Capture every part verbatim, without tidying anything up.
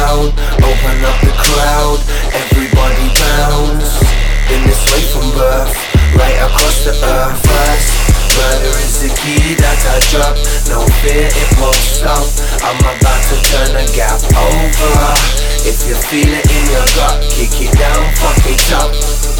round, open up the crowd, everybody bounce. Been this way from birth, right across the earth. First, murder is the key that I drop. No fear, it won't stop. I'm about to turn the gap over. If you feel it in your gut, kick it down, fuck it up.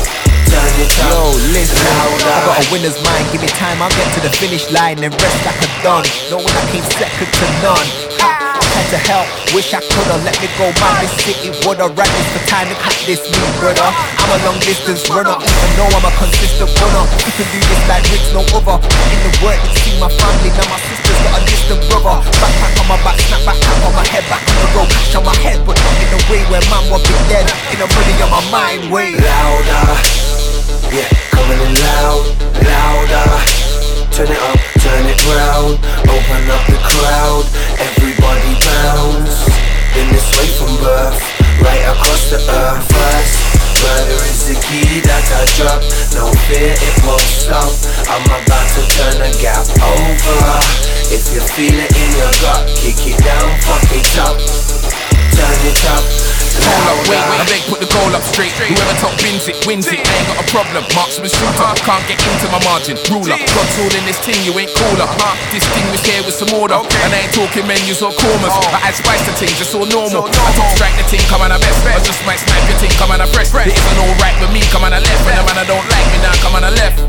Turn it up. Yo, listen, louder. I got a winner's mind, give me time, I'll get to the finish line and rest like a don. No one I came second to none. I had to help, wish I could've let me go man, this city would've ran this for time to cut this me, brother. I'm a long distance runner, even though I'm a consistent runner. You can do this like Rick's no other. In the work, you see my family, now my sister's got a distant brother. Backpack on my back, snap back, cap on my head, back on the road, cash on my head, but not in a way where man will be dead. In a money on my mind, way louder. Yeah, coming in loud, louder. Turn it up, turn it round, open up the crowd, everybody bounce. Been this way from birth, right across the earth. First, murder is the key that I drop. No fear, it won't stop. I'm about to turn the gap over. If you feel it in your gut, kick it down, fuck it up. Turn it up. Hold up, wait, wait, I beg, put the goal up straight. Whoever top wins it, wins it. I ain't got a problem, marksman shooter. Can't get into my margin, ruler. God's all in this thing, you ain't cooler. Distinguished here with some order. And I ain't talking menus or corners. I add spice to things, it's all normal. I don't strike the thing, come on, I best. I just might snipe your thing, come on, I fresh. It isn't alright with me, come on, I left. And the man I don't like me now, come on, I left.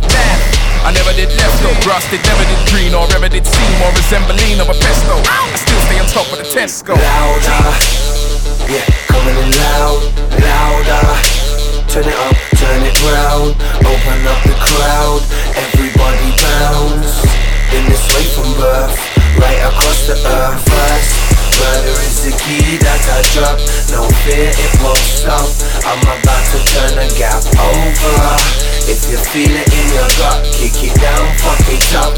I never did left though, grass did never did green or ever did seem or resembling of a pesto. I still stay on top of the Tesco. Louder. Yeah, coming in loud, louder. Turn it up, turn it round, open up the crowd, everybody bounce. Been this way from birth, right across the earth. First, murder is the key that I drop. No fear, it won't stop. I'm about to turn the gap over. If you feel it in your gut, kick it down, fuck it up.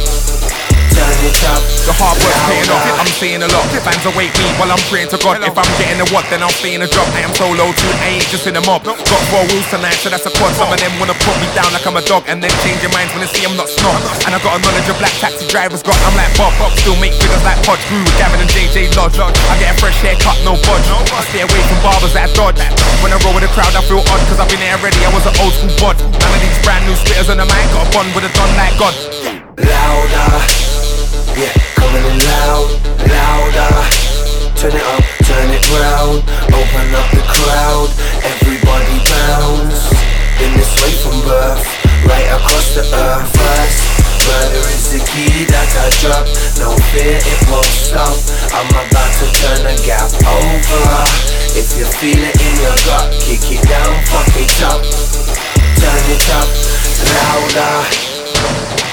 Turn it up. The hard work's paying off, I'm saying a lot. Fans await me while I'm praying to God. If I'm getting a what, then I'll stay in a job. I am solo too, I ain't just in a mob. Got four rules tonight, so that's a quad. Some of them wanna put me down like I'm a dog, and then change their minds when they see I'm not snob. And I got a knowledge of black taxi drivers got. I'm like Bob, still make figures like Podge. Grew with Gavin and J J Lodge. I get a fresh haircut, no budge. I stay away from barbers that dodge. When I roll with the crowd, I feel odd, cause I've been there already, I was an old school bod. None of these brand new spitters on the mic got a bond with a don like God. Louder. Yeah, coming in loud, louder. Turn it up, turn it round, open up the crowd, everybody bounce. Been this way from birth, right across the earth. First, murder is the key that I drop. No fear, it won't stop. I'm about to turn the gap over. If you feel it in your gut, kick it down, fuck it up. Turn it up, louder.